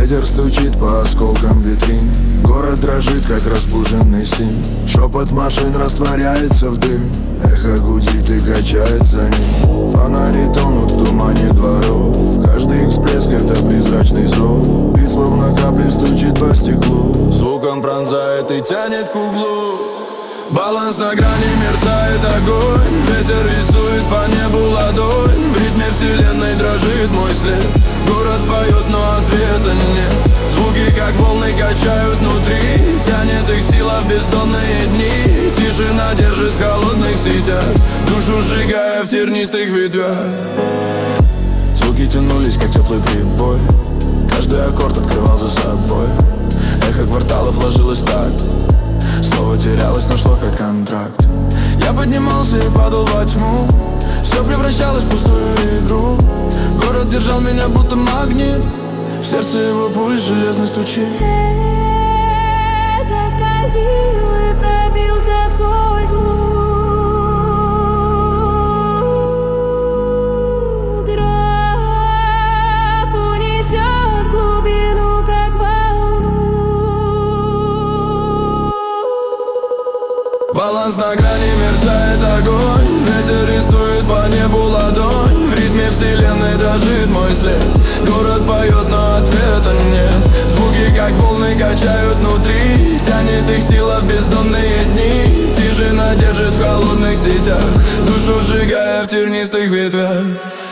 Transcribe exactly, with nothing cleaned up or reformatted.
Ветер стучит по осколкам витрин. Город дрожит, как разбуженный син. Шепот машин растворяется в дым. Эхо гудит и качает за ним. Фонари тонут в тумане дворов. Каждый их всплеск — это призрачный зов. И словно капли стучит по стеклу. Звуком пронзает и тянет к углу. Баланс на грани, мерцает огонь. Ветер рисует по небу ладонь. В ритме вселенной дрожит мой след. Город поет, но ответа нет. Звуки, как волны, качают внутри. Тянет их сила в бездонные дни. Тишина держит в холодных сетях, душу сжигая в тернистых ветвях. Звуки тянулись, как теплый прибой. Каждый аккорд открывал за собой. Эхо кварталов ложилось так. Слово терялось, но шло как контракт. Я поднимался и падал во тьму. Все превращалось в пустую игру. Город держал меня будто магнит. В сердце его пульс железный стучит. Заскользил и пробился сквозь мглу. Дрожь унесет в глубину, как волну. Баланс на грани, мерцает огонь. Ветер рисует по небу ладонь. В ритме вселенной дрожит мой след. Город поет, но ответа нет. Звуки, как волны, качают внутри. Тянет их сила в бездонные дни. Тишина держит в холодных сетях, душу сжигая в тернистых ветвях.